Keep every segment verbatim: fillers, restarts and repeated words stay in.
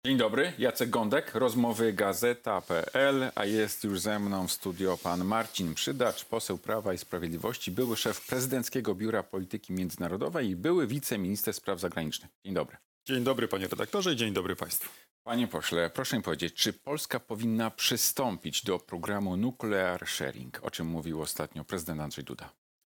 Dzień dobry, Jacek Gądek, rozmowy Gazeta kropka pe el, a jest już ze mną w studio pan Marcin Przydacz, poseł Prawa i Sprawiedliwości, były szef Prezydenckiego Biura Polityki Międzynarodowej i były wiceminister spraw zagranicznych. Dzień dobry. Dzień dobry panie redaktorze i dzień dobry państwu. Panie pośle, proszę mi powiedzieć, czy Polska powinna przystąpić do programu Nuclear Sharing, o czym mówił ostatnio prezydent Andrzej Duda?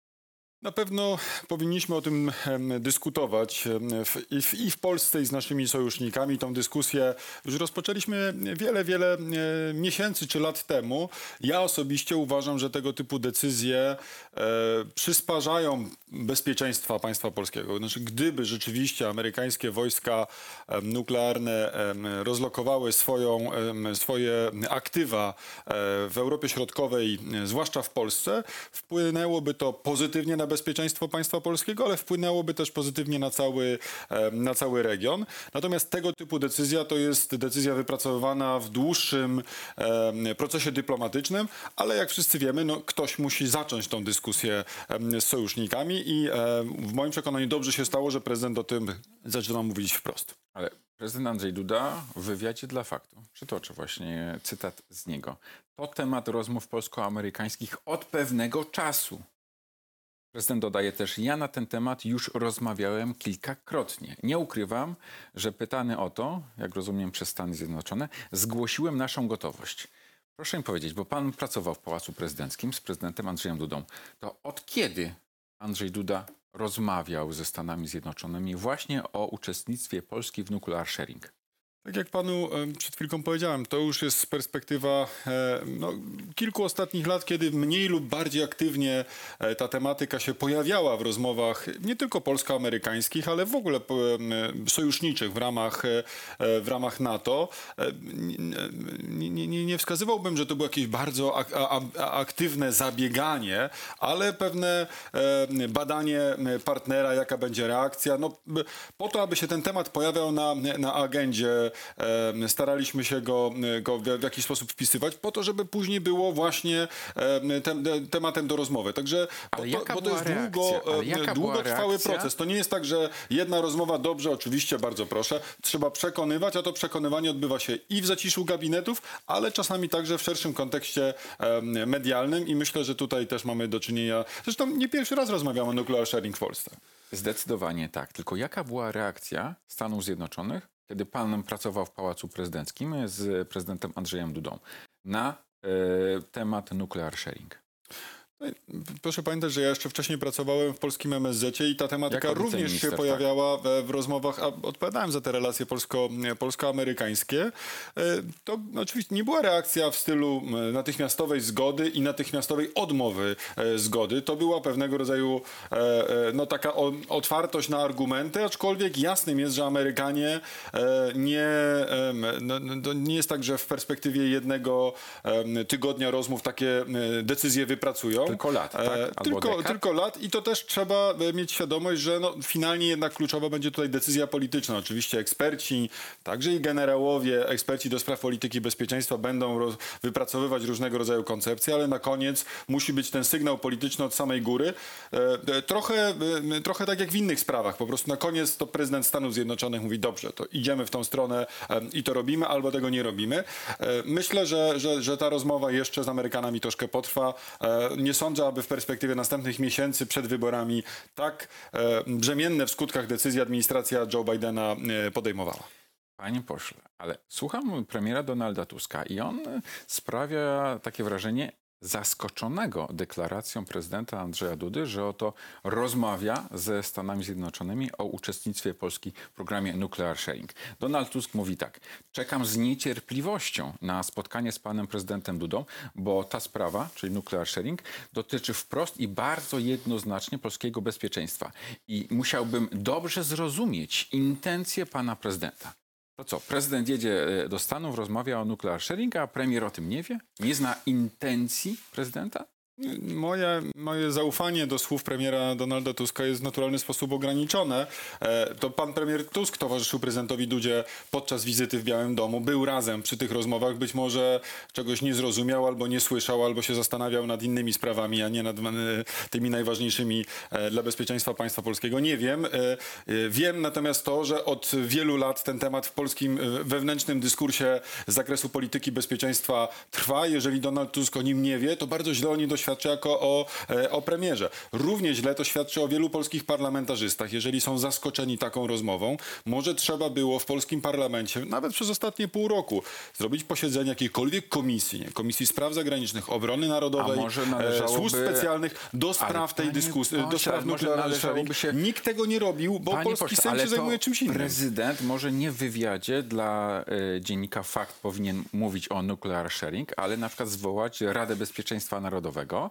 Na pewno powinniśmy o tym em, dyskutować em, w, i, w, i w Polsce i z naszymi sojusznikami. Tą dyskusję już rozpoczęliśmy wiele, wiele e, miesięcy czy lat temu. Ja osobiście uważam, że tego typu decyzje e, przysparzają bezpieczeństwa państwa polskiego. Znaczy, gdyby rzeczywiście amerykańskie wojska em, nuklearne em, rozlokowały swoją, em, swoje aktywa e, w Europie Środkowej, e, zwłaszcza w Polsce, wpłynęłoby to pozytywnie na bezpieczeństwo państwa polskiego, ale wpłynęłoby też pozytywnie na cały, na cały region. Natomiast tego typu decyzja to jest decyzja wypracowywana w dłuższym e, procesie dyplomatycznym, ale jak wszyscy wiemy, no, ktoś musi zacząć tą dyskusję e, z sojusznikami i e, w moim przekonaniu dobrze się stało, że prezydent o tym zaczyna mówić wprost. Ale prezydent Andrzej Duda w wywiadzie dla Faktu, przytoczę właśnie cytat z niego, to temat rozmów polsko-amerykańskich od pewnego czasu. Prezydent dodaje też, ja na ten temat już rozmawiałem kilkakrotnie. Nie ukrywam, że pytany o to, jak rozumiem przez Stany Zjednoczone, zgłosiłem naszą gotowość. Proszę mi powiedzieć, bo pan pracował w Pałacu Prezydenckim z prezydentem Andrzejem Dudą. To od kiedy Andrzej Duda rozmawiał ze Stanami Zjednoczonymi właśnie o uczestnictwie Polski w Nuclear Sharing? Tak jak panu e, przed chwilką powiedziałem, to już jest perspektywa e, no, kilku ostatnich lat, kiedy mniej lub bardziej aktywnie e, ta tematyka się pojawiała w rozmowach nie tylko polsko-amerykańskich, ale w ogóle e, sojuszniczych w ramach, e, w ramach NATO. E, nie, nie, nie wskazywałbym, że to było jakieś bardzo ak a, a, aktywne zabieganie, ale pewne e, badanie partnera, jaka będzie reakcja. No, po to, aby się ten temat pojawiał na, na agendzie, staraliśmy się go, go w jakiś sposób wpisywać po to, żeby później było właśnie tem, tematem do rozmowy. Także Ale bo, jaka bo to była jest reakcja? Ale jaka była długotrwały reakcja? proces. To nie jest tak, że jedna rozmowa dobrze, oczywiście, bardzo proszę. Trzeba przekonywać, a to przekonywanie odbywa się i w zaciszu gabinetów, ale czasami także w szerszym kontekście medialnym i myślę, że tutaj też mamy do czynienia... Zresztą nie pierwszy raz rozmawiamy o nuclear sharing w Polsce. Zdecydowanie tak. Tylko jaka była reakcja Stanów Zjednoczonych, kiedy pan pracował w Pałacu Prezydenckim z prezydentem Andrzejem Dudą na e, temat nuclear sharing? Proszę pamiętać, że ja jeszcze wcześniej pracowałem w polskim em es zecie i ta tematyka Jako również się wiceminister, pojawiała w, w rozmowach, a odpowiadałem za te relacje polsko, polsko-amerykańskie. E, To oczywiście nie była reakcja w stylu natychmiastowej zgody i natychmiastowej odmowy e, zgody. To była pewnego rodzaju e, e, no, taka o, otwartość na argumenty, aczkolwiek jasnym jest, że Amerykanie e, nie, e, no, no, nie jest tak, że w perspektywie jednego e, tygodnia rozmów takie e, decyzje wypracują. Tylko lat, tak? Albo Tylko, dekad? tylko lat i to też trzeba mieć świadomość, że no, finalnie jednak kluczowa będzie tutaj decyzja polityczna. Oczywiście eksperci, także i generałowie, eksperci do spraw polityki i bezpieczeństwa będą roz, wypracowywać różnego rodzaju koncepcje, ale na koniec musi być ten sygnał polityczny od samej góry. E, trochę, e, trochę tak jak w innych sprawach. Po prostu na koniec to prezydent Stanów Zjednoczonych mówi, dobrze, to idziemy w tą stronę e, i to robimy, albo tego nie robimy. E, myślę, że, że, że ta rozmowa jeszcze z Amerykanami troszkę potrwa. E, nie sądzę, aby w perspektywie następnych miesięcy przed wyborami tak e, brzemienne w skutkach decyzji administracja Joe Bidena e, podejmowała. Panie pośle, ale słucham premiera Donalda Tuska i on sprawia takie wrażenie zaskoczonego deklaracją prezydenta Andrzeja Dudy, że oto rozmawia ze Stanami Zjednoczonymi o uczestnictwie Polski w programie Nuclear Sharing. Donald Tusk mówi tak, czekam z niecierpliwością na spotkanie z panem prezydentem Dudą, bo ta sprawa, czyli Nuclear Sharing, dotyczy wprost i bardzo jednoznacznie polskiego bezpieczeństwa. I musiałbym dobrze zrozumieć intencje pana prezydenta. To co, prezydent jedzie do Stanów, rozmawia o nuclear sharing, a premier o tym nie wie? Nie zna intencji prezydenta? Moje, moje zaufanie do słów premiera Donalda Tuska jest w naturalny sposób ograniczone. E, to pan premier Tusk towarzyszył prezydentowi Dudzie podczas wizyty w Białym Domu. Był razem przy tych rozmowach. Być może czegoś nie zrozumiał, albo nie słyszał, albo się zastanawiał nad innymi sprawami, a nie nad e, tymi najważniejszymi e, dla bezpieczeństwa państwa polskiego. Nie wiem. E, e, wiem natomiast to, że od wielu lat ten temat w polskim e, wewnętrznym dyskursie z zakresu polityki bezpieczeństwa trwa. Jeżeli Donald Tusk o nim nie wie, to bardzo źle o nim doświadcza jako o, o premierze. Równie źle to świadczy o wielu polskich parlamentarzystach. Jeżeli są zaskoczeni taką rozmową, może trzeba było w polskim parlamencie, nawet przez ostatnie pół roku, zrobić posiedzenie jakiejkolwiek komisji, nie? Komisji Spraw Zagranicznych, Obrony Narodowej, A może e, należałoby... służb specjalnych do spraw tej dyskusji, do spraw nuklearnych. Się... Nikt tego nie robił, bo Panie polski pośle, Sejm się zajmuje czymś innym. Prezydent może nie w wywiadzie dla y, dziennika Fakt powinien mówić o nuclear sharing, ale na przykład zwołać Radę Bezpieczeństwa Narodowego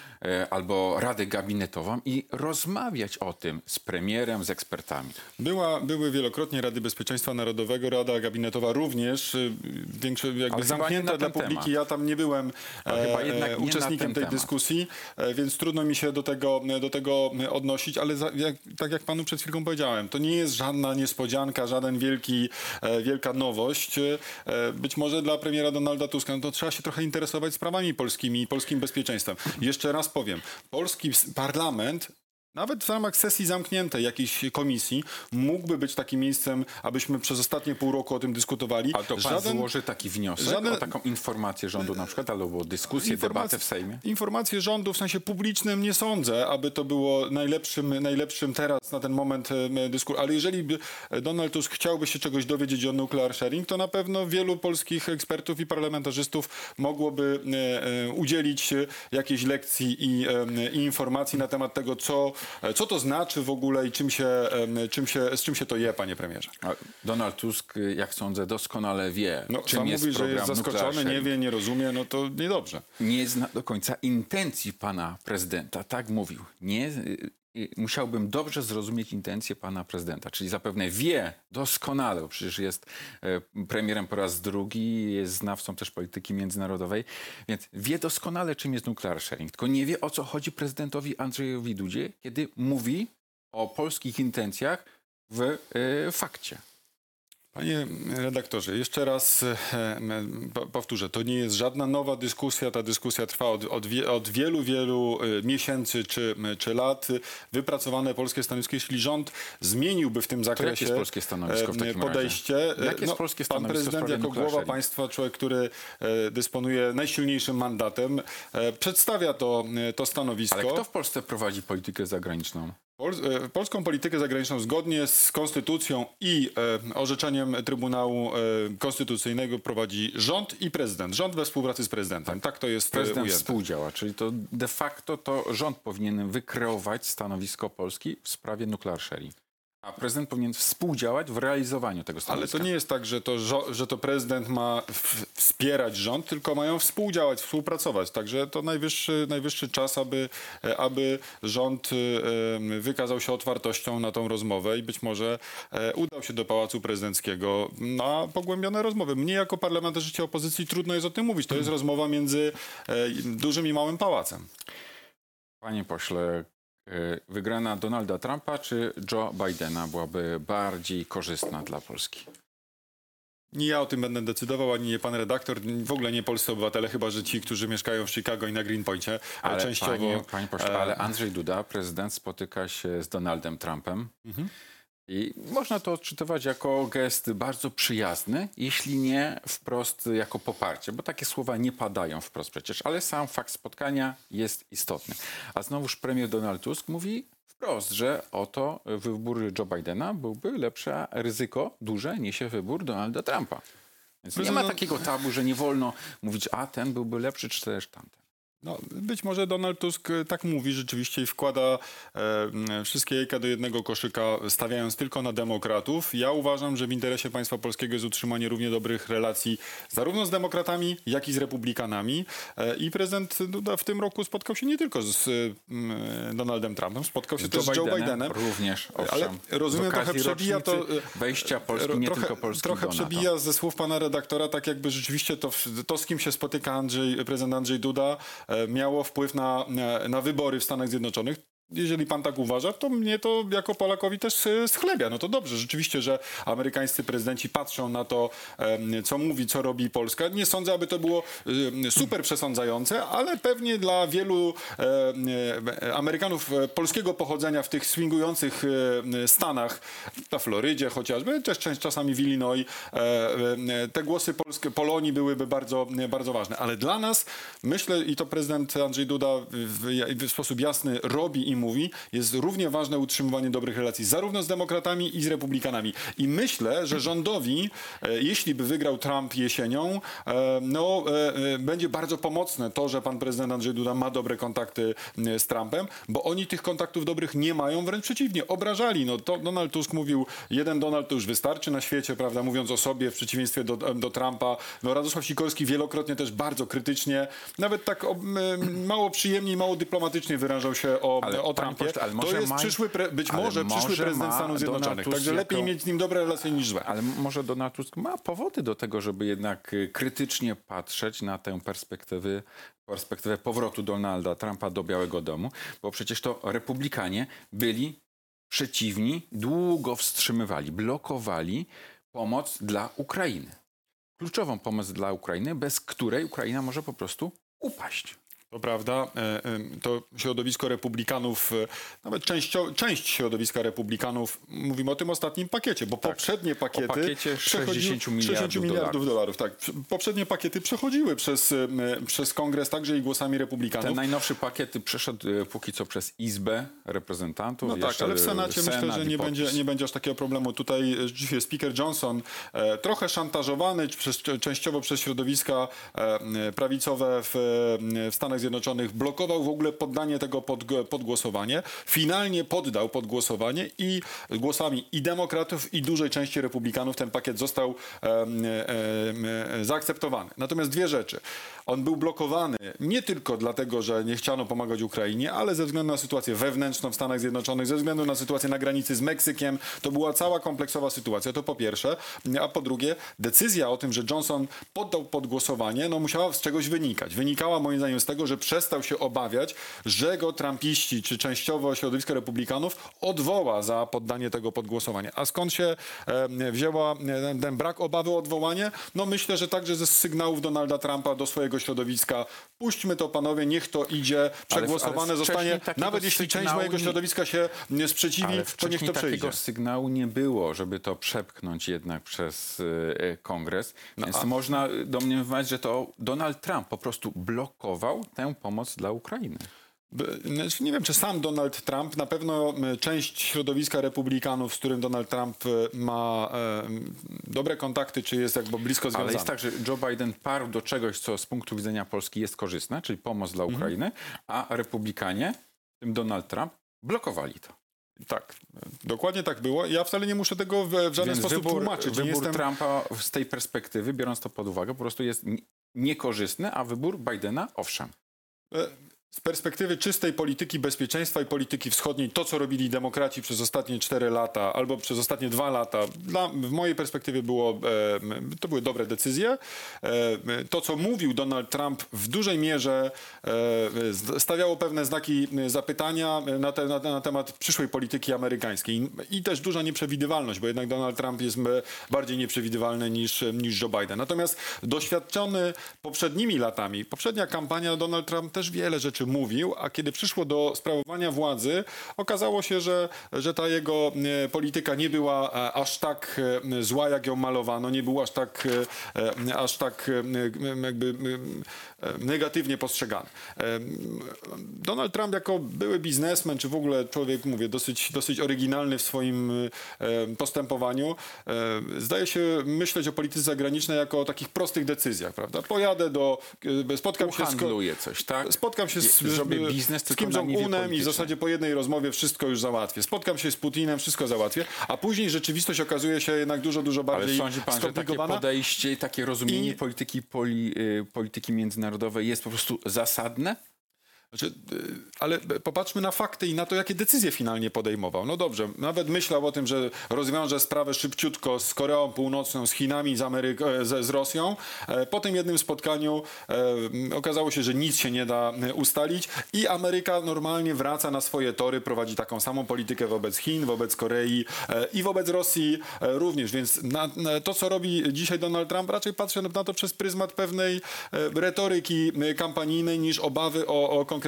albo Radę Gabinetową i rozmawiać o tym z premierem, z ekspertami. Była, były wielokrotnie Rady Bezpieczeństwa Narodowego, Rada Gabinetowa również, większo, jakby Ale zamknięta dla publiki. Temat. Ja tam nie byłem e, uczestnikiem tej temat. dyskusji, e, więc trudno mi się do tego, do tego odnosić, ale za, jak, tak jak panu przed chwilką powiedziałem, to nie jest żadna niespodzianka, żaden wielki, e, wielka nowość. E, być może dla premiera Donalda Tuska no to trzeba się trochę interesować sprawami polskimi i polskim bezpieczeństwem. Jeszcze raz powiem, polski parlament nawet w ramach sesji zamkniętej jakiejś komisji mógłby być takim miejscem, abyśmy przez ostatnie pół roku o tym dyskutowali. A to pan żaden, złoży taki wniosek żaden, o taką informację rządu na przykład, albo dyskusję, debatę w Sejmie? Informację rządu w sensie publicznym nie sądzę, aby to było najlepszym, najlepszym teraz na ten moment dyskusji. Ale jeżeli by Donald Tusk chciałby się czegoś dowiedzieć o nuclear sharing, to na pewno wielu polskich ekspertów i parlamentarzystów mogłoby e, udzielić jakiejś lekcji i, e, i informacji na temat tego, co Co to znaczy w ogóle i czym się, czym się, z czym się to je, panie premierze? Donald Tusk, jak sądzę, doskonale wie, no, czym sam jest mówi, że program jest zaskoczony, nie wie, nie rozumie, no to niedobrze. Nie zna do końca intencji pana prezydenta, tak mówił. Nie, musiałbym dobrze zrozumieć intencje pana prezydenta, czyli zapewne wie doskonale, bo przecież jest premierem po raz drugi, jest znawcą też polityki międzynarodowej, więc wie doskonale, czym jest nuclear sharing, tylko nie wie, o co chodzi prezydentowi Andrzejowi Dudzie, kiedy mówi o polskich intencjach w y, fakcie. Panie redaktorze, jeszcze raz e, powtórzę, to nie jest żadna nowa dyskusja, ta dyskusja trwa od, od, wie, od wielu, wielu miesięcy czy, czy lat. Wypracowane polskie stanowisko, jeśli rząd zmieniłby w tym zakresie to jakie jest polskie stanowisko w takim podejście. Razie? Jakie jest no, polskie pan stanowisko prezydent jako głowa państwa, człowiek, który e, dysponuje najsilniejszym mandatem, e, przedstawia to, to stanowisko. Ale kto w Polsce prowadzi politykę zagraniczną? Pol, e, polską politykę zagraniczną zgodnie z konstytucją i e, orzeczeniem Trybunału e, Konstytucyjnego prowadzi rząd i prezydent. Rząd we współpracy z prezydentem. Tak to jest Prezydent ujęte. współdziała, czyli to de facto to rząd powinien wykreować stanowisko Polski w sprawie nuclear sharing. A prezydent powinien współdziałać w realizowaniu tego stanowiska. Ale to nie jest tak, że to, że to prezydent ma w, wspierać rząd, tylko mają współdziałać, współpracować. Także to najwyższy, najwyższy czas, aby, aby rząd wykazał się otwartością na tą rozmowę i być może udał się do Pałacu Prezydenckiego na pogłębione rozmowy. Mnie jako parlamentarzyście opozycji trudno jest o tym mówić. To jest rozmowa między dużym i małym pałacem. Panie pośle, wygrana Donalda Trumpa czy Joe Bidena byłaby bardziej korzystna dla Polski? Nie ja o tym będę decydował, ani nie pan redaktor, w ogóle nie polscy obywatele, chyba że ci, którzy mieszkają w Chicago i na Greenpointie. Ale częściowo... Panie, panie pośle, ale Andrzej Duda, prezydent, spotyka się z Donaldem Trumpem. Mhm. I można to odczytywać jako gest bardzo przyjazny, jeśli nie wprost jako poparcie, bo takie słowa nie padają wprost przecież, ale sam fakt spotkania jest istotny. A znowuż premier Donald Tusk mówi wprost, że oto wybór Joe Bidena byłby lepsze, a ryzyko duże niesie wybór Donalda Trumpa. Więc nie ma takiego tabu, że nie wolno mówić, a ten byłby lepszy, czy też tamten. No, być może Donald Tusk tak mówi rzeczywiście i wkłada e, wszystkie jajka do jednego koszyka, stawiając tylko na demokratów. Ja uważam, że w interesie państwa polskiego jest utrzymanie równie dobrych relacji zarówno z demokratami, jak i z republikanami. E, I prezydent Duda w tym roku spotkał się nie tylko z e, Donaldem Trumpem, spotkał się z też z Joe Bidenem. Również, owszem. Ale rozumiem, trochę przebija to... wejścia Polski, nie trochę, tylko Polski Trochę do przebija NATO. ze słów pana redaktora, tak jakby rzeczywiście to, to z kim się spotyka Andrzej, prezydent Andrzej Duda, e, miało wpływ na, na, na wybory w Stanach Zjednoczonych. Jeżeli pan tak uważa, to mnie to jako Polakowi też e, schlebia. No to dobrze, rzeczywiście, że amerykańscy prezydenci patrzą na to, e, co mówi, co robi Polska. Nie sądzę, aby to było e, super przesądzające, ale pewnie dla wielu e, e, Amerykanów polskiego pochodzenia w tych swingujących e, stanach, na Florydzie chociażby, też czas- czasami w Illinois, e, e, te głosy polskie, Polonii byłyby bardzo, bardzo ważne. Ale dla nas, myślę, i to prezydent Andrzej Duda w, w sposób jasny robi i mówi, jest równie ważne utrzymywanie dobrych relacji zarówno z demokratami i z republikanami. I myślę, że rządowi, e, jeśli by wygrał Trump jesienią, e, no e, e, będzie bardzo pomocne to, że pan prezydent Andrzej Duda ma dobre kontakty e, z Trumpem, bo oni tych kontaktów dobrych nie mają, wręcz przeciwnie, obrażali. No to Donald Tusk mówił, jeden Donald to już wystarczy na świecie, prawda, mówiąc o sobie w przeciwieństwie do, do Trumpa. No Radosław Sikorski wielokrotnie też bardzo krytycznie, nawet tak o, m, mało przyjemnie i mało dyplomatycznie wyrażał się o, Ale o panie Trumpie. pośle, ale To może jest ma- przyszły, pre, być ale może przyszły może prezydent ma Stanów Donald Zjednoczonych. Tusk Także jako- lepiej mieć z nim dobre relacje niż złe. Ale może Donald Tusk ma powody do tego, żeby jednak y, krytycznie patrzeć na tę perspektywę, perspektywę powrotu Donalda Trumpa do Białego Domu, bo przecież to republikanie byli przeciwni, długo wstrzymywali, blokowali pomoc dla Ukrainy. Kluczową pomoc dla Ukrainy, bez której Ukraina może po prostu upaść. To prawda, e, e, to środowisko republikanów, e, nawet częścio, część środowiska republikanów, mówimy o tym ostatnim pakiecie, bo poprzednie pakiety... pakiecie przechodziły- sześćdziesięciu miliardów sześćdziesięciu miliardów dolarów. Tak, Prze- poprzednie pakiety przechodziły przez, e, przez kongres także i głosami republikanów. Ten najnowszy pakiet przeszedł y, póki co przez Izbę Reprezentantów. No tak, jeszcze, ale w y, Senacie myślę, Senat że i nie podpis. będzie, nie będzie aż takiego problemu. Tutaj e, rzeczywiście speaker Johnson, e, trochę szantażowany przez, częściowo przez środowiska e, prawicowe w, e, w Stanach Zjednoczonych, blokował w ogóle poddanie tego pod, pod głosowanie. Finalnie poddał pod głosowanie i głosami i demokratów, i dużej części republikanów ten pakiet został e, e, e, zaakceptowany. Natomiast dwie rzeczy. On był blokowany nie tylko dlatego, że nie chciano pomagać Ukrainie, ale ze względu na sytuację wewnętrzną w Stanach Zjednoczonych, ze względu na sytuację na granicy z Meksykiem. To była cała kompleksowa sytuacja, to po pierwsze. A po drugie, decyzja o tym, że Johnson poddał pod głosowanie, no musiała z czegoś wynikać. Wynikała moim zdaniem z tego, że przestał się obawiać, że go trumpiści, czy częściowo środowisko republikanów odwoła za poddanie tego pod głosowanie. A skąd się e, wzięła e, ten brak obawy o odwołanie? No myślę, że także ze sygnałów Donalda Trumpa do swojego środowiska. Puśćmy to, panowie, niech to idzie, przegłosowane ale zostanie. wcześniej takiego Nawet jeśli część sygnału mojego nie- środowiska się nie sprzeciwi, Ale to niech wcześniej to przejdzie. takiego sygnału nie było, żeby to przepchnąć jednak przez y, kongres. Więc a- można domniemywać, że to Donald Trump po prostu blokował tę pomoc dla Ukrainy. B- znaczy, Nie wiem, czy sam Donald Trump, na pewno m, część środowiska republikanów, z którym Donald Trump e, ma e, m, dobre kontakty, czy jest jakby blisko związany. Ale jest tak, że Joe Biden parł do czegoś, co z punktu widzenia Polski jest korzystne, czyli pomoc dla Ukrainy, a republikanie, w tym Donald Trump, blokowali to. Tak, dokładnie tak było. Ja wcale nie muszę tego w, w żaden Więc sposób wybór, tłumaczyć. Nie wybór jestem... Trumpa z tej perspektywy, biorąc to pod uwagę, po prostu jest n- niekorzystny, a wybór Bidena, owszem. e, Z perspektywy czystej polityki bezpieczeństwa i polityki wschodniej, to co robili demokraci przez ostatnie cztery lata albo przez ostatnie dwa lata, dla, w mojej perspektywie było, e, to były dobre decyzje. E, to, co mówił Donald Trump, w dużej mierze e, z- stawiało pewne znaki zapytania na, te, na, na temat przyszłej polityki amerykańskiej. I też duża nieprzewidywalność, bo jednak Donald Trump jest e, bardziej nieprzewidywalny niż, niż Joe Biden. Natomiast doświadczony poprzednimi latami, poprzednia kampania, Donald Trump też wiele rzeczy mówił, a kiedy przyszło do sprawowania władzy, okazało się, że, że ta jego e, polityka nie była e, aż tak e, zła, jak ją malowano, nie była aż tak, e, e, aż tak e, jakby e, negatywnie postrzegany. E, Donald Trump jako były biznesmen, czy w ogóle człowiek, mówię, dosyć, dosyć oryginalny w swoim e, postępowaniu, e, zdaje się myśleć o polityce zagranicznej jako o takich prostych decyzjach, prawda? Pojadę do, e, spotkam się z... ko- Handluje coś, tak? Spotkam się z, Zrobię z, biznes z tylko Kim na niwie Jong-unem i w politycznej. zasadzie po jednej rozmowie wszystko już załatwię. Spotkam się z Putinem, wszystko załatwię, a później rzeczywistość okazuje się jednak dużo, dużo Ale bardziej sądzi pan, że takie skomplikowana. podejście i takie rozumienie I- polityki, poli, y, polityki międzynarodowej jest po prostu zasadne? Znaczy, y, ale popatrzmy na fakty i na to, jakie decyzje finalnie podejmował. No dobrze, nawet myślał o tym, że rozwiąże sprawę szybciutko z Koreą Północną, z Chinami, z, Ameryk- e, z, z Rosją. E, Po tym jednym spotkaniu e, okazało się, że nic się nie da e, ustalić i Ameryka normalnie wraca na swoje tory, prowadzi taką samą politykę wobec Chin, wobec Korei e, i wobec Rosji e, również. Więc na, na to, co robi dzisiaj Donald Trump, raczej patrzę na to przez pryzmat pewnej e, retoryki e, kampanijnej niż obawy o, o konkretne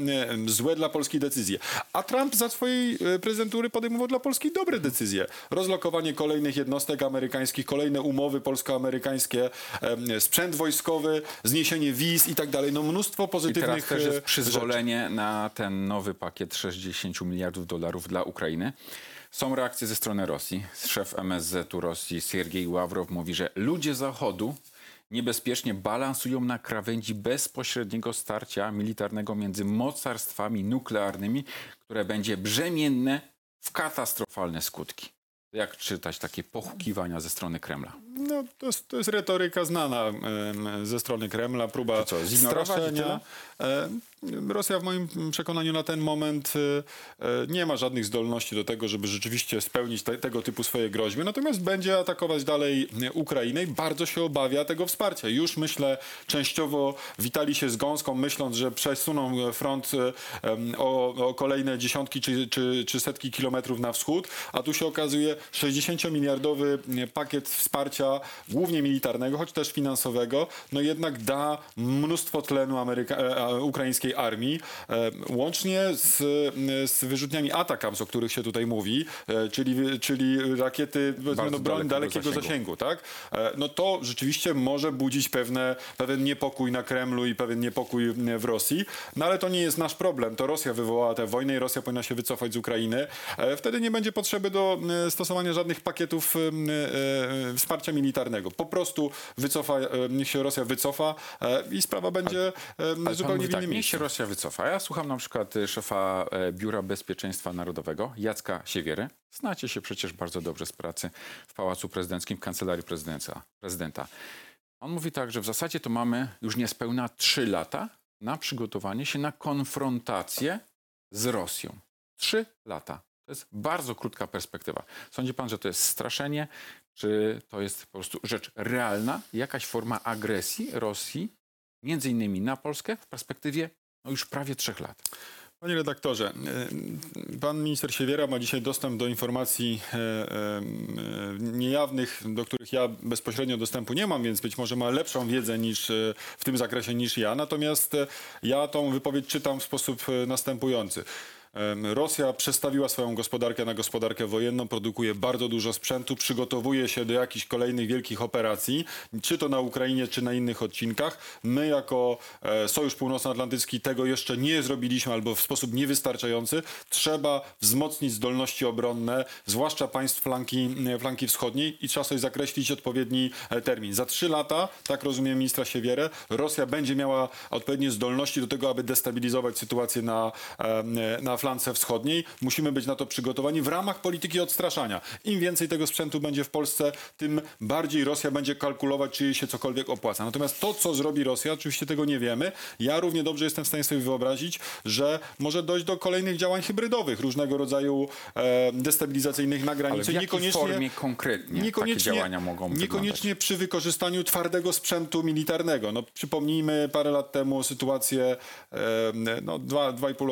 złe dla Polski decyzje. A Trump za swojej prezydentury podejmował dla Polski dobre decyzje. Rozlokowanie kolejnych jednostek amerykańskich, kolejne umowy polsko-amerykańskie, sprzęt wojskowy, zniesienie wiz i tak dalej. No mnóstwo I pozytywnych teraz też jest rzeczy. przyzwolenie na ten nowy pakiet sześćdziesiąt miliardów dolarów dla Ukrainy. Są reakcje ze strony Rosji. Szef M S Z-u Rosji Siergiej Ławrow mówi, że ludzie Zachodu niebezpiecznie balansują na krawędzi bezpośredniego starcia militarnego między mocarstwami nuklearnymi, które będzie brzemienne w katastrofalne skutki. Jak czytać takie pochukiwania ze strony Kremla? No, to jest, to jest retoryka znana em, ze strony Kremla, próba To co, zignorować straszenia. E, Rosja w moim przekonaniu na ten moment e, nie ma żadnych zdolności do tego, żeby rzeczywiście spełnić te, tego typu swoje groźby, natomiast będzie atakować dalej Ukrainę i bardzo się obawia tego wsparcia. Już myślę, częściowo witali się z gąską, myśląc, że przesuną front e, o, o kolejne dziesiątki czy, czy, czy setki kilometrów na wschód, a tu się okazuje sześćdziesięciomiliardowy pakiet wsparcia, głównie militarnego, choć też finansowego, no jednak da mnóstwo tlenu Ameryka, e, ukraińskiej armii, e, łącznie z, z wyrzutniami ATACMS, o których się tutaj mówi, e, czyli, czyli rakiety, no, broń dalekiego zasięgu, zasięgu tak? E, no to rzeczywiście może budzić pewne, pewien niepokój na Kremlu i pewien niepokój w Rosji, no ale to nie jest nasz problem. To Rosja wywołała tę wojnę i Rosja powinna się wycofać z Ukrainy. E, wtedy nie będzie potrzeby do e, stosowania żadnych pakietów e, e, wsparcia militarnego. Po prostu wycofa, e, niech się Rosja wycofa e, i sprawa będzie e, zupełnie w innym tak, niech się Rosja wycofa. Ja słucham na przykład szefa e, Biura Bezpieczeństwa Narodowego, Jacka Siewiery. Znacie się przecież bardzo dobrze z pracy w Pałacu Prezydenckim, w Kancelarii Prezydenta. prezydenta. On mówi tak, że w zasadzie to mamy już niespełna trzy lata na przygotowanie się na konfrontację z Rosją. Trzy lata. To jest bardzo krótka perspektywa. Sądzi pan, że to jest straszenie, czy to jest po prostu rzecz realna, jakaś forma agresji Rosji, między innymi na Polskę, w perspektywie no, już prawie trzech lat? Panie redaktorze, pan minister Siewiera ma dzisiaj dostęp do informacji e, e, niejawnych, do których ja bezpośrednio dostępu nie mam, więc być może ma lepszą wiedzę niż, w tym zakresie niż ja. Natomiast ja tą wypowiedź czytam w sposób następujący. Rosja przestawiła swoją gospodarkę na gospodarkę wojenną, produkuje bardzo dużo sprzętu, przygotowuje się do jakichś kolejnych wielkich operacji, czy to na Ukrainie, czy na innych odcinkach. My jako Sojusz Północnoatlantycki tego jeszcze nie zrobiliśmy albo w sposób niewystarczający. Trzeba wzmocnić zdolności obronne, zwłaszcza państw flanki, flanki wschodniej i trzeba sobie zakreślić odpowiedni termin. Za trzy lata, tak rozumiem ministra Siewierę, Rosja będzie miała odpowiednie zdolności do tego, aby destabilizować sytuację na, na flance wschodniej. Musimy być na to przygotowani w ramach polityki odstraszania. Im więcej tego sprzętu będzie w Polsce, tym bardziej Rosja będzie kalkulować, czy jej się cokolwiek opłaca. Natomiast to, co zrobi Rosja, oczywiście tego nie wiemy. Ja równie dobrze jestem w stanie sobie wyobrazić, że może dojść do kolejnych działań hybrydowych, różnego rodzaju e, destabilizacyjnych na granicy. Ale w jakiej niekoniecznie, formie konkretnie niekoniecznie, takie działania mogą Niekoniecznie wyglądać? przy wykorzystaniu twardego sprzętu militarnego. No, przypomnijmy parę lat temu sytuację e, no, dwa, dwa i pół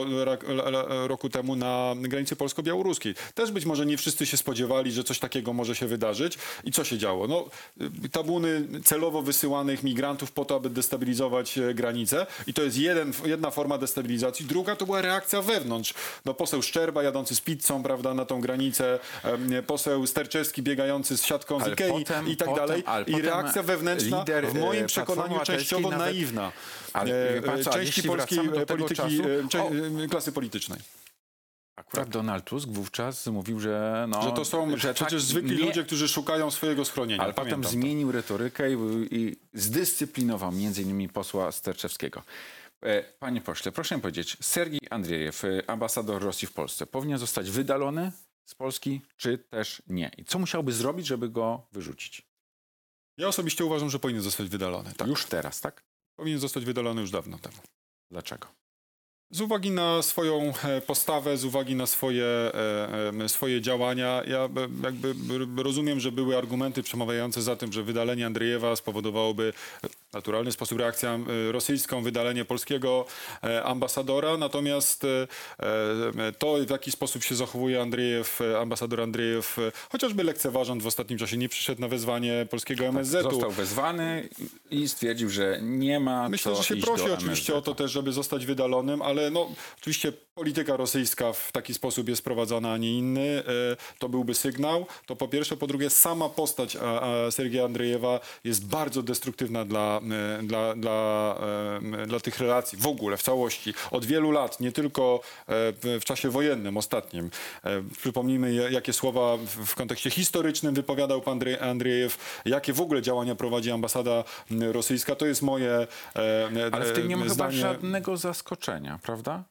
roku temu na granicy polsko-białoruskiej. Też być może nie wszyscy się spodziewali, że coś takiego może się wydarzyć. I co się działo? No, tabuny celowo wysyłanych migrantów po to, aby destabilizować granicę. I to jest jeden, jedna forma destabilizacji. Druga to była reakcja wewnątrz. No, poseł Szczerba jadący z pizzą, prawda, na tą granicę. Poseł Sterczewski biegający z siatką z Ikei potem, i tak potem, dalej. I reakcja wewnętrzna lider, w moim przekonaniu częściowo nawet, naiwna. Ale, e, co, części polskiej polityki, czasu, cze, klasy politycznej. Akurat tak. Donald Tusk wówczas mówił, że... No, że to są że przecież tak zwykli nie... ludzie, którzy szukają swojego schronienia. Ale potem zmienił to. retorykę i, i zdyscyplinował między innymi posła Sterczewskiego. Panie pośle, proszę mi powiedzieć, Sergiej Andriejew, ambasador Rosji w Polsce, powinien zostać wydalony z Polski, czy też nie? I co musiałby zrobić, żeby go wyrzucić? Ja osobiście uważam, że powinien zostać wydalony. Tak. Już teraz, tak? Powinien zostać wydalony już dawno temu. Dlaczego? Z uwagi na swoją e, postawę, z uwagi na swoje, e, e, swoje działania, ja e, jakby r- rozumiem, że były argumenty przemawiające za tym, że wydalenie Andrzejewa spowodowałoby w naturalny sposób reakcję e, rosyjską, wydalenie polskiego e, ambasadora. Natomiast e, e, to, w jaki sposób się zachowuje Andrzejew, e, ambasador Andrzejew, e, chociażby lekceważąc w ostatnim czasie, nie przyszedł na wezwanie polskiego M S Z-u. Został wezwany i stwierdził, że nie ma Myślę, co że się iść prosi do oczywiście M S Z-u. o to też, żeby zostać wydalonym, ale no, oczywiście polityka rosyjska w taki sposób jest prowadzona, a nie inny. E, To byłby sygnał. To po pierwsze. Po drugie, sama postać a, a Sergieja Andrzejewa jest bardzo destruktywna dla, e, dla, dla, e, dla tych relacji w ogóle, w całości. Od wielu lat, nie tylko e, w w czasie wojennym, ostatnim. E, Przypomnijmy, ja- jakie słowa w, w kontekście historycznym wypowiadał pan Andrzej- Andrzejew, jakie w ogóle działania prowadzi ambasada m, rosyjska. To jest moje e, Ale w tym nie ma e, chyba zdanie. żadnego zaskoczenia, prawda?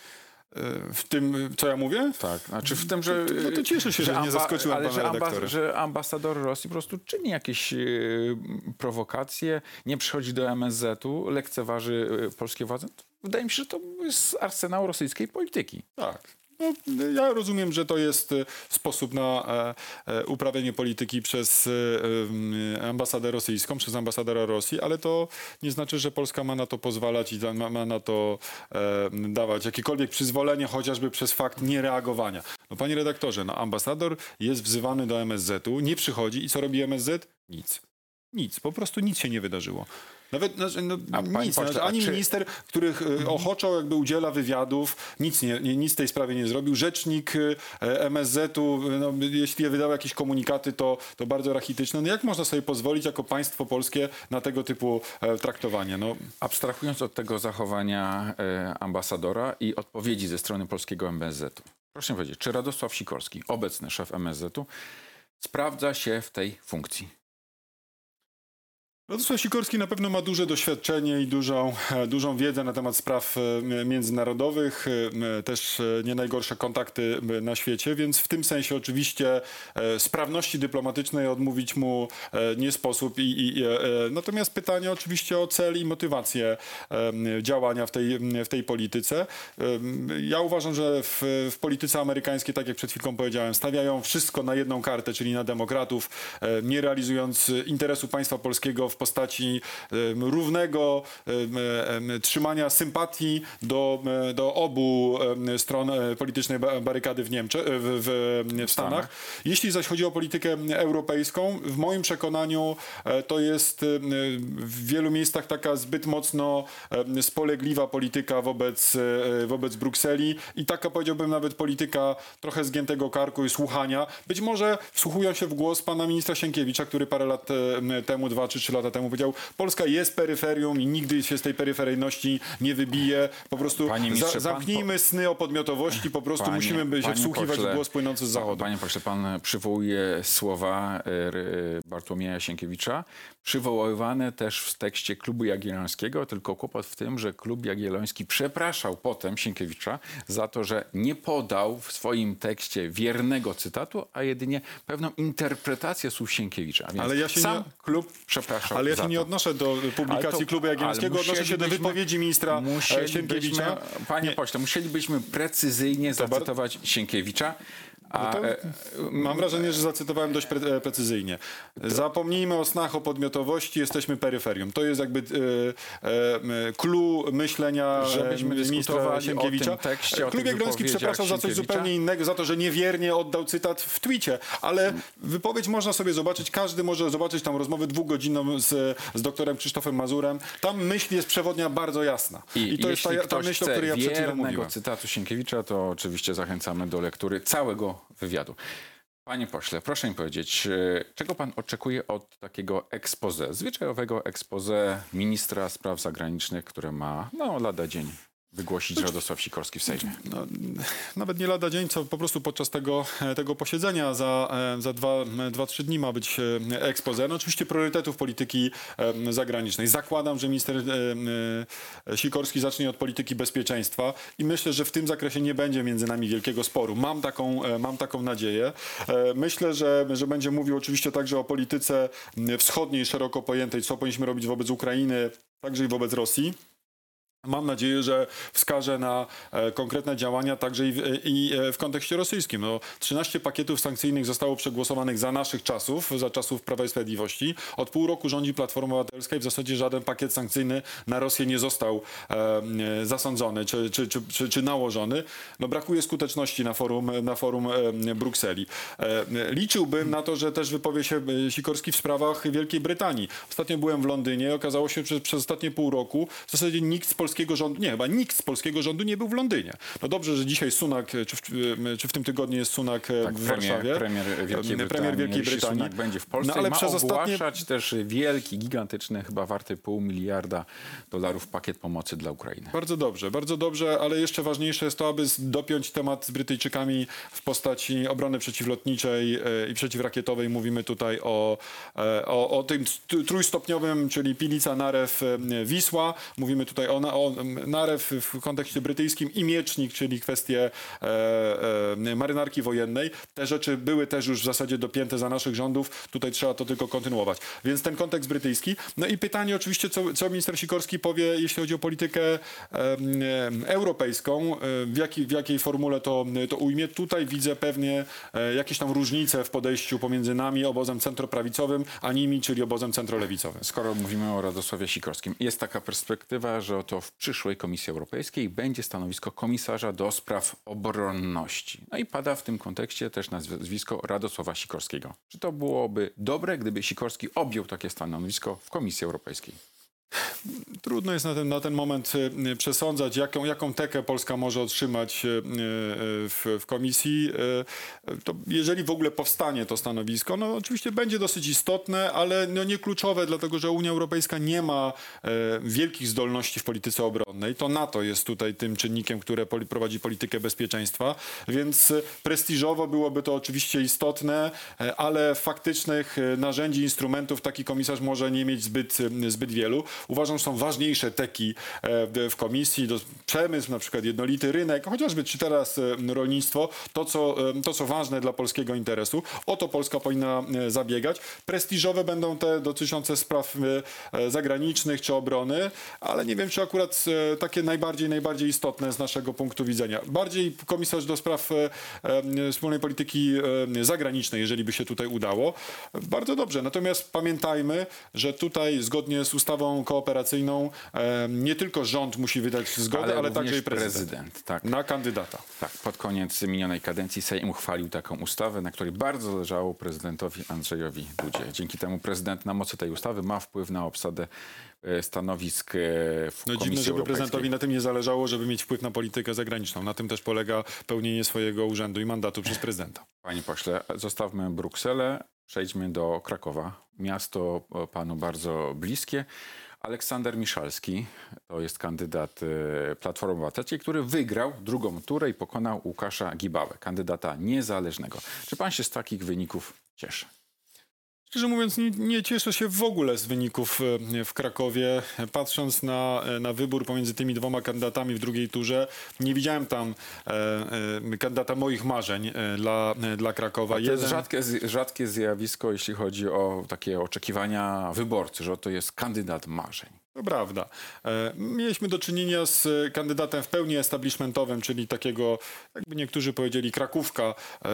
W tym, co ja mówię? Tak, znaczy w tym, że... No to cieszę się, że nie zaskoczyłem ale pana że, redaktora. że ambasador Rosji po prostu czyni jakieś y, prowokacje, nie przychodzi do M S Z-u, lekceważy y, polskie władze. Wydaje mi się, że to jest arsenał rosyjskiej polityki. Tak. No, ja rozumiem, że to jest e, sposób na e, e, uprawianie polityki przez e, e, ambasadę rosyjską, przez ambasadora Rosji, ale to nie znaczy, że Polska ma na to pozwalać i za- ma, ma na to e, dawać jakiekolwiek przyzwolenie, chociażby przez fakt niereagowania. No, panie redaktorze, no, ambasador jest wzywany do M S Z-u, nie przychodzi i co robi M S Z? Nic. Nic. Po prostu nic się nie wydarzyło. Nawet znaczy, no, A, panie nic, pośle, znaczy, a ani czy- minister, których e, ochoczo jakby udziela wywiadów, nic, nie, nie, nic w tej sprawie nie zrobił. Rzecznik e, M S Z-u, e, no, jeśli wydał jakieś komunikaty, to, to bardzo rachityczne. No jak można sobie pozwolić jako państwo polskie na tego typu e, traktowanie? No, Abstrahując od tego zachowania e, ambasadora i odpowiedzi ze strony polskiego M S Z-u. Proszę mi powiedzieć, czy Radosław Sikorski, obecny szef M S Z-u, sprawdza się w tej funkcji? Radosław Sikorski na pewno ma duże doświadczenie i dużą, e, dużą wiedzę na temat spraw e, międzynarodowych, e, też e, nie najgorsze kontakty e, na świecie, więc w tym sensie oczywiście e, sprawności dyplomatycznej odmówić mu e, nie sposób. I, i, e, e, natomiast pytanie oczywiście o cel i motywację e, działania w tej, w tej polityce. E, Ja uważam, że w, w polityce amerykańskiej, tak jak przed chwilką powiedziałem, stawiają wszystko na jedną kartę, czyli na demokratów, e, nie realizując interesu państwa polskiego w postaci em, równego em, em, trzymania sympatii do, em, do obu em, stron e, politycznej ba- barykady w, Niemczech, w, w, w Stanach. Jeśli zaś chodzi o politykę europejską, w moim przekonaniu e, to jest em, w wielu miejscach taka zbyt mocno em, spolegliwa polityka wobec, e, wobec Brukseli i taka, powiedziałbym, nawet polityka trochę zgiętego karku i słuchania. Być może wsłuchują się w głos pana ministra Sienkiewicza, który parę lat e, temu, dwa czy trzy lata temu powiedział, Polska jest peryferium i nigdy się z tej peryferyjności nie wybije. Po prostu Panie ministrze, za, pan zamknijmy sny o podmiotowości, po prostu Panie- musimy by się panie wsłuchiwać pośle, w głos płynący z zachodu. Panie pośle, pan przywołuje słowa e, r- Bartłomieja Sienkiewicza, przywoływane też w tekście Klubu Jagiellońskiego, tylko kłopot w tym, że Klub Jagielloński przepraszał potem Sienkiewicza za to, że nie podał w swoim tekście wiernego cytatu, a jedynie pewną interpretację słów Sienkiewicza. A więc Ale ja się sam nie- klub przepraszał Ale ja za się nie to. odnoszę do publikacji Ale to- Klubu Jagiellońskiego, ale odnoszę się do musielibyśmy- wypowiedzi ministra e, Musielibyśmy, Sienkiewicza. panie Nie. pośle, musielibyśmy precyzyjnie bar- zacytować Sienkiewicza. A, To e, mam wrażenie, że zacytowałem dość pre, e, precyzyjnie. Zapomnijmy o snach o podmiotowości, jesteśmy peryferium. To jest jakby e, e, clue myślenia Żebyśmy e, ministra dyskutowali Sienkiewicza. o tym tekście, o Klub tych Jagielloński wypowiedziach przepraszał za coś Sienkiewicza. zupełnie innego, za to, że niewiernie oddał cytat w twicie, ale wypowiedź można sobie zobaczyć, każdy może zobaczyć tam rozmowę dwugodzinną z, z doktorem Krzysztofem Mazurem. Tam myśl jest przewodnia bardzo jasna. I, to jest ta, jeśli ta ktoś myśl, o chce której ja przed chwilą wiernego mówiłem. cytatu Sienkiewicza, to oczywiście zachęcamy do lektury całego wywiadu. Panie pośle, proszę mi powiedzieć, e, czego pan oczekuje od takiego expose, zwyczajowego expose ministra spraw zagranicznych, które ma no, lada dzień wygłosić Radosław Sikorski w Sejmie? No, nawet nie lada dzień, co po prostu podczas tego, tego posiedzenia za, za dwa, dwa, trzy dni ma być expose. No, oczywiście priorytetów polityki em, zagranicznej. Zakładam, że minister em, e, Sikorski zacznie od polityki bezpieczeństwa i myślę, że w tym zakresie nie będzie między nami wielkiego sporu. Mam taką, e, mam taką nadzieję. E, Myślę, że, że będzie mówił oczywiście także o polityce wschodniej, szeroko pojętej, co powinniśmy robić wobec Ukrainy, także i wobec Rosji. Mam nadzieję, że wskaże na e, konkretne działania także i w, i e, w kontekście rosyjskim. No, trzynaście pakietów sankcyjnych zostało przegłosowanych za naszych czasów, za czasów Prawa i Sprawiedliwości. Od pół roku rządzi Platforma Obywatelska i w zasadzie żaden pakiet sankcyjny na Rosję nie został e, e, zasądzony czy, czy, czy, czy, czy nałożony. No, brakuje skuteczności na forum, na forum e, Brukseli. E, liczyłbym na to, że też wypowie się Sikorski w sprawach Wielkiej Brytanii. Ostatnio byłem w Londynie. Okazało się, że przez, przez ostatnie pół roku w zasadzie nikt z polskiego rządu, nie, chyba nikt z polskiego rządu nie był w Londynie. No dobrze, że dzisiaj Sunak, czy w, czy w tym tygodniu jest Sunak tak, w premier, Warszawie. Premier Wielkiej Brytanii, premier Wielkiej Brytanii. Sunak będzie w Polsce, no, ale i ma przez ogłaszać ostatnie... też wielki, gigantyczny, chyba warty pół miliarda dolarów pakiet pomocy dla Ukrainy. Bardzo dobrze, bardzo dobrze, ale jeszcze ważniejsze jest to, aby dopiąć temat z Brytyjczykami w postaci obrony przeciwlotniczej i przeciwrakietowej. Mówimy tutaj o, o, o tym trójstopniowym, czyli Pilica, Narew, Wisła. Mówimy tutaj o, o Narew w kontekście brytyjskim i Miecznik, czyli kwestie e, e, marynarki wojennej. Te rzeczy były też już w zasadzie dopięte za naszych rządów. Tutaj trzeba to tylko kontynuować. Więc ten kontekst brytyjski. No i pytanie oczywiście, co, co minister Sikorski powie, jeśli chodzi o politykę e, e, europejską. E, w, jaki, w jakiej formule to, to ujmie. Tutaj widzę pewnie e, jakieś tam różnice w podejściu pomiędzy nami, obozem centroprawicowym, a nimi, czyli obozem centrolewicowym. Skoro mówimy o Radosławie Sikorskim, jest taka perspektywa, że oto w przyszłej Komisji Europejskiej będzie stanowisko komisarza do spraw obronności. No i pada w tym kontekście też nazwisko Radosława Sikorskiego. Czy to byłoby dobre, gdyby Sikorski objął takie stanowisko w Komisji Europejskiej? Trudno jest na ten, na ten moment y, przesądzać, jaką, jaką tekę Polska może otrzymać y, y, w, w komisji. Y, to jeżeli w ogóle powstanie to stanowisko, no oczywiście będzie dosyć istotne, ale no nie kluczowe, dlatego że Unia Europejska nie ma y, wielkich zdolności w polityce obronnej. To NATO jest tutaj tym czynnikiem, które poli, prowadzi politykę bezpieczeństwa, więc y, prestiżowo byłoby to oczywiście istotne, y, ale faktycznych y, narzędzi, instrumentów taki komisarz może nie mieć zbyt, y, zbyt wielu. Uważam, że są ważniejsze teki w komisji, do, przemysł, na przykład jednolity rynek, chociażby czy teraz rolnictwo, to co, to co ważne dla polskiego interesu. O to Polska powinna zabiegać. Prestiżowe będą te dotyczące spraw zagranicznych czy obrony, ale nie wiem, czy akurat takie najbardziej, najbardziej istotne z naszego punktu widzenia. Bardziej komisarz do spraw wspólnej polityki zagranicznej, jeżeli by się tutaj udało. Bardzo dobrze. Natomiast pamiętajmy, że tutaj zgodnie z ustawą kooperacyjną e, nie tylko rząd musi wydać zgodę, ale, ale także i prezydent, prezydent tak. na kandydata. Tak, pod koniec minionej kadencji Sejm uchwalił taką ustawę, na której bardzo zależało prezydentowi Andrzejowi Dudzie. Dzięki temu prezydent na mocy tej ustawy ma wpływ na obsadę stanowisk w no, Komisji dziwne, żeby Europejskiej. prezydentowi na tym nie zależało, żeby mieć wpływ na politykę zagraniczną. Na tym też polega pełnienie swojego urzędu i mandatu przez prezydenta. Panie pośle, zostawmy Brukselę, przejdźmy do Krakowa. Miasto panu bardzo bliskie. Aleksander Miszalski to jest kandydat Platformy Obywatelskiej, który wygrał drugą turę i pokonał Łukasza Gibałę, kandydata niezależnego. Czy pan się z takich wyników cieszy? Szczerze mówiąc, nie, nie cieszę się w ogóle z wyników w Krakowie. Patrząc na, na wybór pomiędzy tymi dwoma kandydatami w drugiej turze, nie widziałem tam e, e, kandydata moich marzeń e, dla, e, dla Krakowa. To jest rzadkie, rzadkie zjawisko, jeśli chodzi o takie oczekiwania wyborcy, że to jest kandydat marzeń. To prawda. E, mieliśmy do czynienia z kandydatem w pełni establishmentowym, czyli takiego, jakby niektórzy powiedzieli, krakówka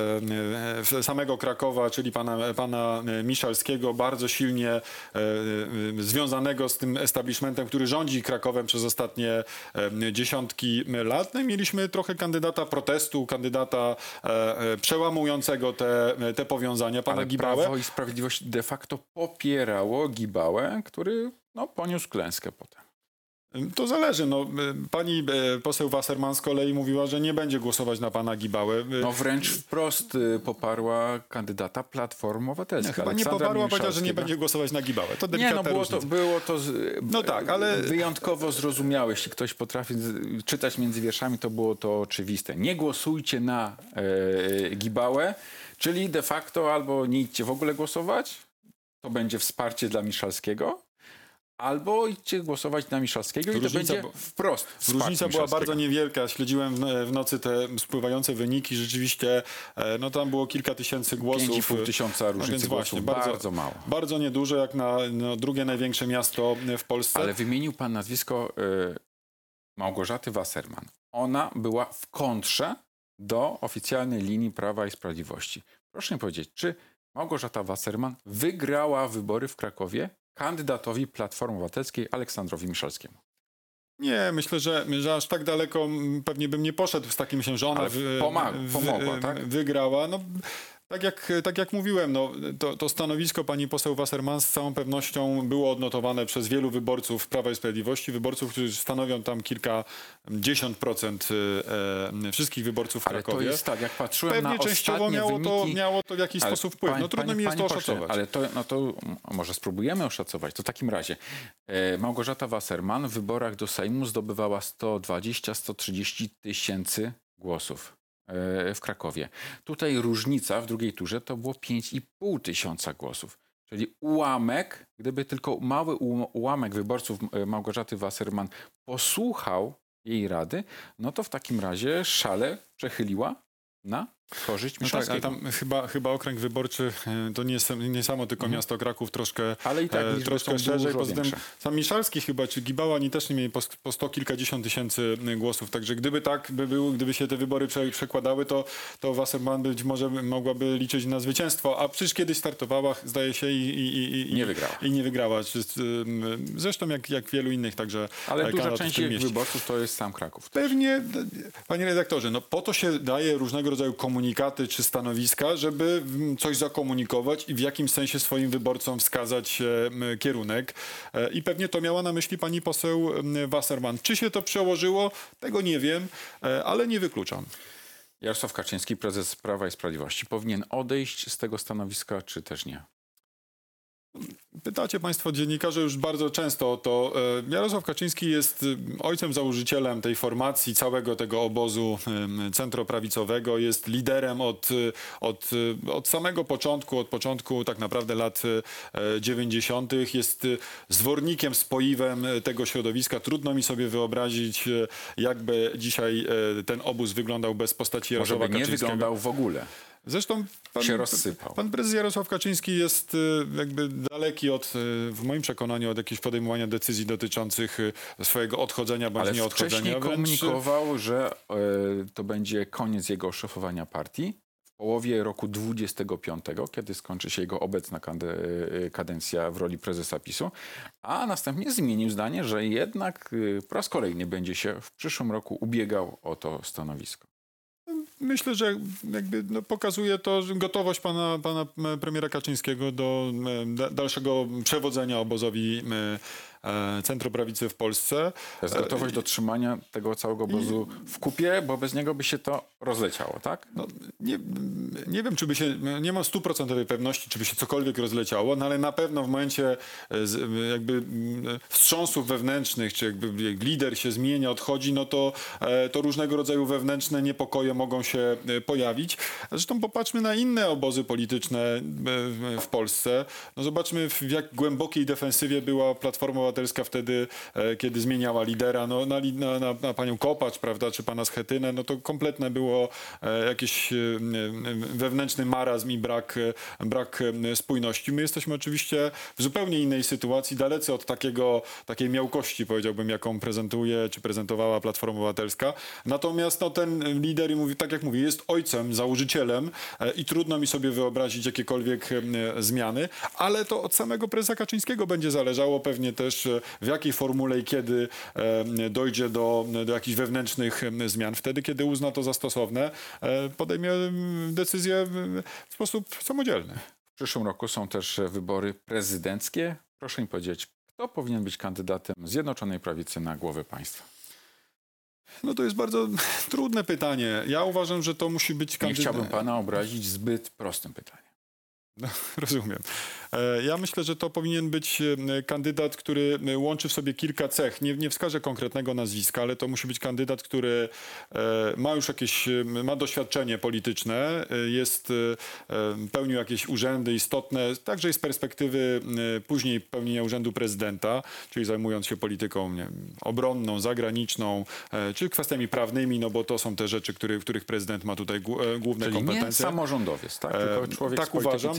e, samego Krakowa, czyli pana, pana Miszalskiego, bardzo silnie e, związanego z tym establishmentem, który rządzi Krakowem przez ostatnie e, dziesiątki lat. No i mieliśmy trochę kandydata protestu, kandydata e, przełamującego te, te powiązania, pana Ale Gibałę. Prawo i Sprawiedliwość de facto popierało Gibałę, który no, poniósł klęskę potem. To zależy. No, pani poseł Wasserman z kolei mówiła, że nie będzie głosować na pana Gibałę. No wręcz wprost pokparła kandydata Platformy Obywatelskiej. Chyba nie poparła, powiedziała, że nie będzie głosować na Gibałę. To delikatna Nie, no było różnica. to, było to no tak, ale... wyjątkowo zrozumiałe. Jeśli ktoś potrafi czytać między wierszami, to było to oczywiste. Nie głosujcie na e, Gibałę, czyli de facto albo nie idźcie w ogóle głosować, to będzie wsparcie dla Miszalskiego, albo idźcie głosować na Miszalskiego i Różnica, to będzie wprost. Różnica była bardzo niewielka. Śledziłem w, w nocy te spływające wyniki. Rzeczywiście no tam było kilka tysięcy głosów. pięć i pół tysiąca różnicy no więc głosów. właśnie, Bardzo, bardzo mało. Bardzo nieduże, jak na no, drugie największe miasto w Polsce. Ale wymienił pan nazwisko y, Małgorzaty Wasserman. Ona była w kontrze do oficjalnej linii Prawa i Sprawiedliwości. Proszę mi powiedzieć, czy Małgorzata Wasserman wygrała wybory w Krakowie kandydatowi Platformy Obywatelskiej Aleksandrowi Miszalskiemu? Nie, myślę, że, że aż tak daleko m, pewnie bym nie poszedł z takim się, że ona Ale wy, pomag- pomogła, wy, tak? wygrała. No, tak jak, tak jak mówiłem, no, to, to stanowisko pani poseł Wasserman z całą pewnością było odnotowane przez wielu wyborców Prawa i Sprawiedliwości, wyborców, którzy stanowią tam kilkadziesiąt procent e, wszystkich wyborców w Ale Krakowie. to jest tak, jak patrzyłem Pewnie na częściowo ostatnie miało, wyniki... to, miało to w jakiś Ale sposób wpływ. pań- No trudno panie- mi jest to panie pośle, oszacować. Ale to, no to m- może spróbujemy oszacować. To w takim razie e, Małgorzata Wasserman w wyborach do Sejmu zdobywała sto dwadzieścia do stu trzydziestu tysięcy głosów e, w Krakowie. Tutaj różnica w drugiej turze to było pięć i pół tysiąca głosów. Czyli ułamek, gdyby tylko mały u- ułamek wyborców e, Małgorzaty Wasserman posłuchał jej rady, no to w takim razie szale przechyliła na korzyść No tak, ale Miszalskiego. tam chyba, chyba okręg wyborczy e, to nie, sam- nie samo tylko Mhm. miasto Kraków, troszkę, Ale i tak e, liczby troszkę są szerzej. dużo Poza tym większe. sam Miszalski chyba, czy Gibała, oni też nie mieli po, po sto kilkadziesiąt tysięcy głosów. Także gdyby tak by był, gdyby się te wybory prze, przekładały, to, to Wasserman być może mogłaby liczyć na zwycięstwo. A przecież kiedyś startowała, zdaje się, i, i, i, i Nie wygrała. I nie wygrała. Czy- Zresztą jak, jak wielu innych, także Ale e, duża kandydatów w część tym jej mieście. wyborców to jest sam Kraków. Pewnie, d- panie redaktorze, no po to się daje różnego rodzaju komunikaty czy stanowiska, żeby mm, coś zakomunikować i w jakimś sensie swoim wyborcom wskazać e, m, kierunek. E, I pewnie to miała na myśli pani poseł m, Wasserman. Czy się to przełożyło? Tego nie wiem, e, ale nie wykluczam. Jarosław Kaczyński, prezes Prawa i Sprawiedliwości, powinien odejść z tego stanowiska, czy też nie? Pytacie państwo dziennikarze już bardzo często o to. E, Jarosław Kaczyński jest y, ojcem założycielem tej formacji, całego tego obozu em, centroprawicowego. Jest liderem od, y, od, y, od samego początku, od początku tak naprawdę lat e, dziewięćdziesiątych. Jest y, zwornikiem, spoiwem e, tego środowiska. Trudno mi sobie wyobrazić, e, jakby dzisiaj e, ten obóz wyglądał bez postaci Może Jarosława by nie Kaczyńskiego. wyglądał w ogóle. Zresztą pan, Się rozsypał. pan prezes Jarosław Kaczyński jest y, jakby daleki od, y, w moim przekonaniu, od jakiegoś podejmowania decyzji dotyczących y, swojego odchodzenia bądź Ale nieodchodzenia. wcześniej Wręcz, komunikował, że e, to będzie koniec jego szefowania partii w połowie roku dwudziestego piątego, kiedy skończy się jego obecna kande- e, kadencja w roli prezesa PiSu, a następnie zmienił zdanie, że jednak e, po raz kolejny będzie się w przyszłym roku ubiegał o to stanowisko. Myślę, że jakby no, pokazuje to że gotowość pana, pana premiera Kaczyńskiego do e, da, dalszego przewodzenia obozowi e, e, centroprawicy w Polsce. To jest gotowość do trzymania tego całego obozu w kupie, bo bez niego by się to rozleciało, tak? No, nie, nie wiem, czy by się, nie mam stuprocentowej pewności, czy by się cokolwiek rozleciało, no ale na pewno w momencie e, z, jakby mm, wstrząsów wewnętrznych, czy jakby jak lider się zmienia, odchodzi, no to, e, to różnego rodzaju wewnętrzne niepokoje mogą się e, pojawić. Zresztą popatrzmy na inne obozy polityczne e, w Polsce. No zobaczmy, w jak głębokiej defensywie była Platforma Obywatelska wtedy, e, kiedy zmieniała lidera. No, na, li- na, na, na panią Kopacz, prawda, czy pana Schetynę, no to kompletne było e, jakiś e, wewnętrzny marazm i brak, e, brak e, spójności. My jesteśmy oczywiście w zupełnie innej sytuacji, dalece od takiego, takiej miałkości, powiedziałbym, jaką prezentuje, czy prezentowała Platforma Obywatelska. Natomiast no, ten lider, mówi, tak jak mówię, jest ojcem, założycielem e, i trudno mi sobie wyobrazić jakiekolwiek e, zmiany, ale to od samego prezesa Kaczyńskiego będzie zależało pewnie też e, w jakiej formule i kiedy e, dojdzie do, do jakichś wewnętrznych e, zmian. Wtedy, kiedy uzna to za stosowne, e, podejmie mm, decyzję w w sposób samodzielny. W przyszłym roku są też wybory prezydenckie. Proszę mi powiedzieć, kto powinien być kandydatem Zjednoczonej Prawicy na głowę państwa? No to jest bardzo trudne pytanie. Ja uważam, że to musi być Nie kandydat. chciałbym pana obrazić zbyt prostym pytaniem. No, rozumiem. E, Ja myślę, że to powinien być e, kandydat, który e, łączy w sobie kilka cech. Nie, nie wskażę konkretnego nazwiska, ale to musi być kandydat, który e, ma już jakieś, e, ma doświadczenie polityczne, e, jest, e, e, pełnił jakieś urzędy istotne, także i z perspektywy e, później pełnienia urzędu prezydenta, czyli zajmując się polityką nie wiem, obronną, zagraniczną, e, czy kwestiami prawnymi, no bo to są te rzeczy, który, w których prezydent ma tutaj głu- e, główne Czyli nie kompetencje. samorządowiec, tak? E, Tylko człowiek tak z polityki uważam, tak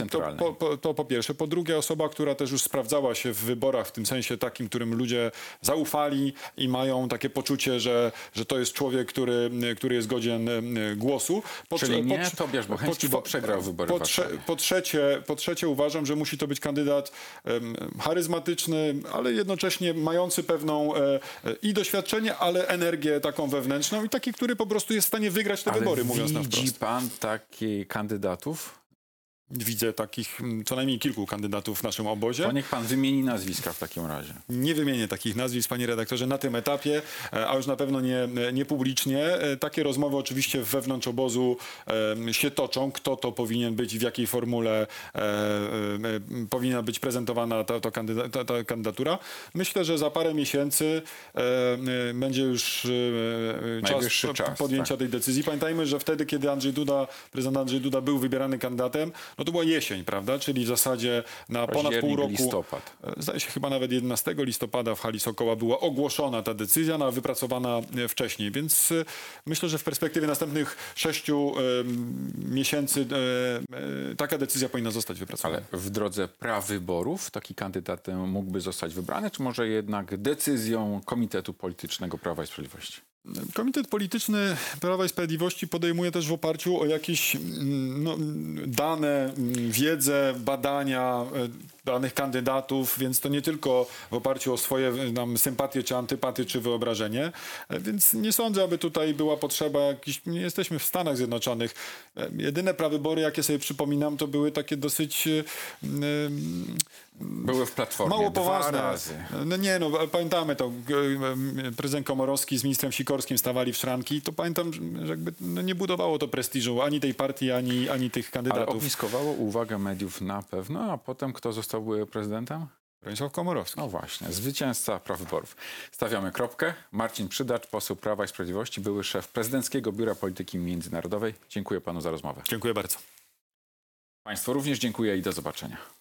naturalnej. To po, to po pierwsze. Po drugie, osoba, która też już sprawdzała się w wyborach, w tym sensie takim, którym ludzie zaufali i mają takie poczucie, że, że to jest człowiek, który, który jest godzien e, głosu. Po, Czyli nie po, Tobiasz Bocheński, po, bo przegrał wybory po, w Warszawie. po, trzecie, po trzecie uważam, że musi to być kandydat um, charyzmatyczny, ale jednocześnie mający pewną e, e, i doświadczenie, ale energię taką wewnętrzną i taki, który po prostu jest w stanie wygrać te Ale wybory, mówiąc na widzi wprost. pan takich kandydatów? Widzę takich mm, co najmniej kilku kandydatów w naszym obozie. To niech pan wymieni nazwiska w takim razie. Nie wymienię takich nazwisk, panie redaktorze, na tym etapie, e, a już na pewno nie, nie publicznie. E, Takie rozmowy oczywiście wewnątrz obozu e, się toczą. Kto to powinien być i w jakiej formule e, e, powinna być prezentowana ta, ta, kandyda, ta, ta kandydatura. Myślę, że za parę miesięcy e, e, będzie już e, czas, Najwyższy czas, podjęcia tak. tej decyzji. Pamiętajmy, że wtedy, kiedy Andrzej Duda, prezydent Andrzej Duda był wybierany kandydatem, no to była jesień, prawda? Czyli w zasadzie na ponad pół Październik, roku. listopad. Zdaje się chyba nawet jedenastego listopada w hali Sokoła była ogłoszona ta decyzja, no, a wypracowana e, wcześniej. Więc e, myślę, że w perspektywie następnych sześciu e, miesięcy e, e, taka decyzja powinna zostać wypracowana. Ale w drodze prawyborów taki kandydat mógłby zostać wybrany, czy może jednak decyzją Komitetu Politycznego Prawa i Sprawiedliwości? Komitet Polityczny Prawa i Sprawiedliwości podejmuje też w oparciu o jakieś mm, no, dane, mm, wiedzę, badania e, danych kandydatów, więc to nie tylko w oparciu o swoje nam sympatie, czy antypatie, czy wyobrażenie. E, Więc nie sądzę, aby tutaj była potrzeba jakiś... Nie jesteśmy w Stanach Zjednoczonych. E, Jedyne prawybory, jakie sobie przypominam, to były takie dosyć... e, Były w Platformie Mało dwa poważne. razy. No nie, no ale pamiętamy to. e, Prezydent Komorowski z ministrem Sikorskim stawali w szranki. To pamiętam, że jakby no nie budowało to prestiżu ani tej partii, ani, ani tych Ale kandydatów. ogniskowało uwagę mediów na pewno, a potem kto został prezydentem? Bronisław Komorowski. No właśnie, zwycięzca prawyborów. Stawiamy kropkę. Marcin Przydacz, poseł Prawa i Sprawiedliwości, były szef Prezydenckiego Biura Polityki Międzynarodowej. Dziękuję panu za rozmowę. Dziękuję bardzo. Państwu również dziękuję i do zobaczenia.